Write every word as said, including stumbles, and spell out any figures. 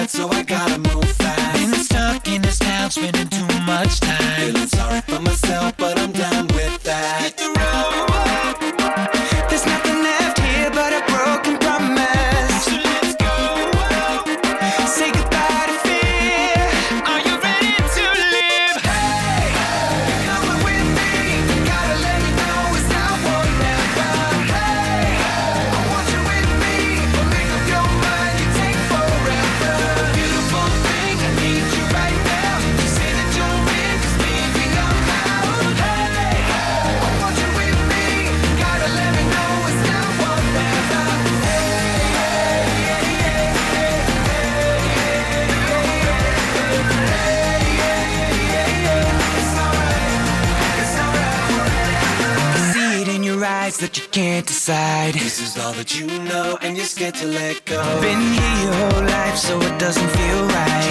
bad, so I gotta move fast. Been stuck in this town, spending too much time. Feeling sorry for myself, but I'm done with that. Hit the road. There's nothing left here but a broken promise. So let's go. Say goodbye to fear. Are you ready to live? Hey, you're coming with me. Gotta let me know it's now or never. Hey, I want you with me, but make up your mind, you take forever. Beautiful thing, I need you right now. You say that you're in, 'cause baby I'm out. Hey, I want you with me. Gotta let me know it's now or never. I see it in your eyes that you can't decide. This is all that you know, and you're scared to let go. Been here your whole life, so it doesn't feel right.